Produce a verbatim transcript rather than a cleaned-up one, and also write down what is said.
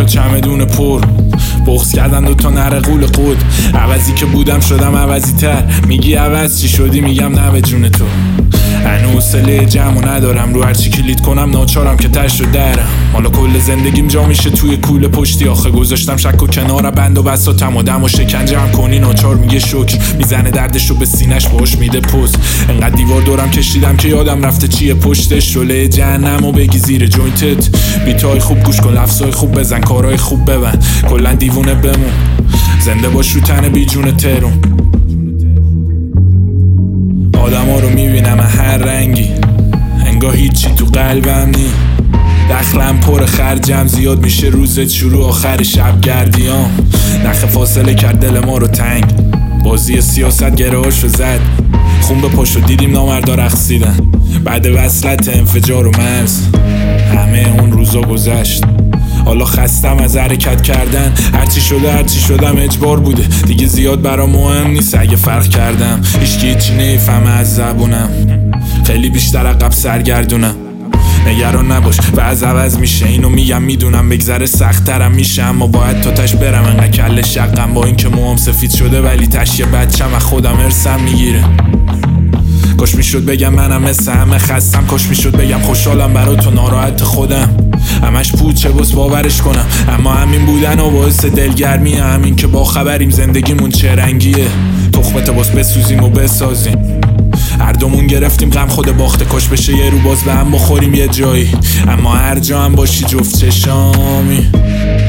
چمدون پر، بغض کردن دوتا نره قول قود. عوضی که بودم شدم عوضی تر، میگی عوض چی شدی میگم نه به جون تو. هنو حوصله جمعو ندارم، رو هرچی کلید کنم ناچارم که تش رو درم. حالا کل زندگیم جا میشه توی کوله پشتی، آخه گذاشتم شک و کنار بند و بساتم و دم و شکنجه هم کنی ناچار میگه شکر. میزنه دردشو به سینش باش میده پوز. انقدر دیوار دورم کشیدم که یادم رفته چیه پشتش. شله جهنم و بگی زیر جوینتت، بیتای خوب گوش کن، لفظای خوب بزن، کارهای خوب ببند، کلا دیوونه بمون، زنده باش رو تن بی جون ترون. آدم ها رو میبینم هر رنگی، انگاه هیچی تو قلبم نی. دخلم پر خرجم زیاد میشه روزت شروع آخر شب گردیام. نخ فاصله کرد دل ما رو تنگ، بازی سیاست گرهاشو زد. خون به پاشو دیدیم نامردا رقصیدن، بعد وصلت انفجار و مرز همه اون روزا گذشت. حالا خستم از حرکت کردن، هرچی شده هرچی شدم اجبار بوده، دیگه زیاد برام مهم نیست اگه فرق کردم. هیچکی هیچی نمیفهمه از زبونم، خیلی بیشتر عقب سرگردونم. نگران نباش و از عوض میشه، اینو میگم میدونم بگذره سخت ترم میشه، اما باید تا تش برم. انقدر کل شقم با این که موام سفید شده ولی تش یه بچم از خودم ارسم میگیره. کاش میشد بگم منم مثل همه خستم، کاش میشد بگم خوشحالم برا تو ناراحت خودم. همش پوچه بس باورش کنم، اما همین بودن و باعث دلگرمیه. همین که با خبریم زندگیمون چه رنگیه، تخمت بس بسوزیم و بسازیم. هر دومون گرفتیم غم خود باخته، کاش بشه یه رو باز به هم بخوریم یه جایی، اما هر جا هم باشی جفت چشامی.